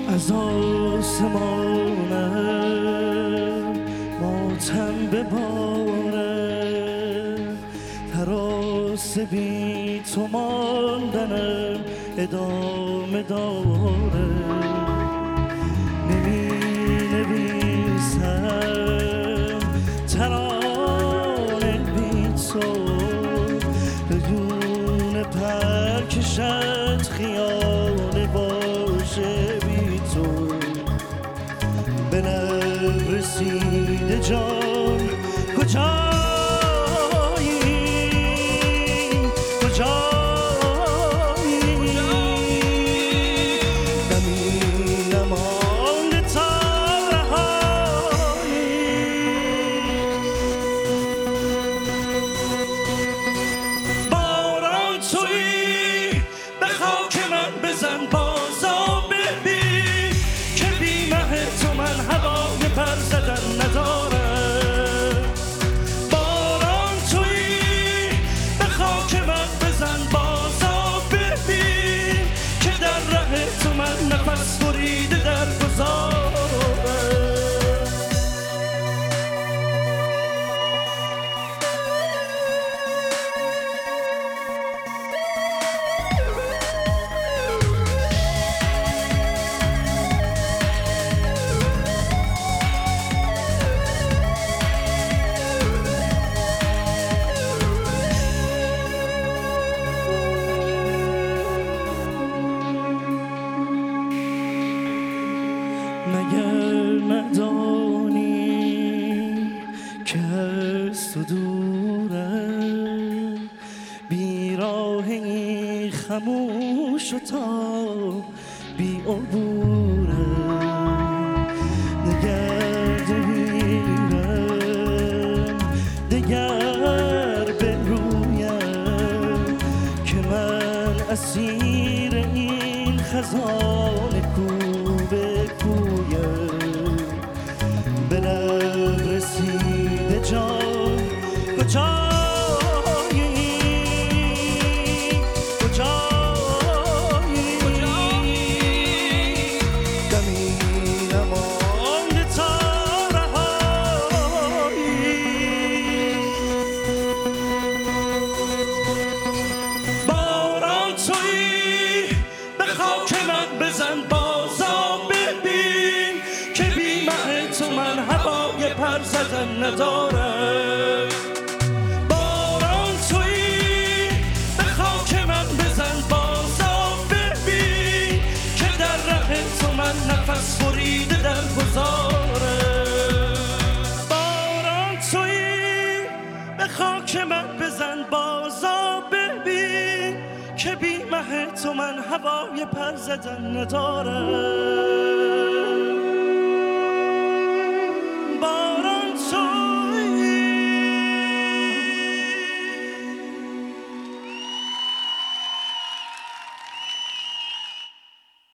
از آسمانم ماتم بباره، تراس بی تو ماندنم ادامه داره. نمی نویسم ترانه بی تو، بدون پر کشد خیال باشه بی تو. به لب رسیده جان کجایی، کجایی، نمی نمانده تا رهایی. باران تویی به خاک من بزن بازا، ببین که بی مه تو من هوای پر زدن ندارم. باران تویی به خاک من بزن بازا، ببین که در ره تو من نفس بریده در گذارم. مگر ندانی که از تو دورم، بیراهی خموش و تا بی عبورم. نگرد میرم دگر به رویم که من اسیر این خزان کوبه کویم. به لب رسیده جان کجایی، کجایی، دمی نمانده تا رهایی. باران تویی به خاک من بزن بازا، ببین که بی مه تو من هوای پر زدن ندارم. باران تویی به خاک من بزن بازا، ببین که در ره تو من نفس بریده در گذارم. باران تویی به خاک من بزن بازا، ببین که بی مه تو من هوای پر زدن ندارم.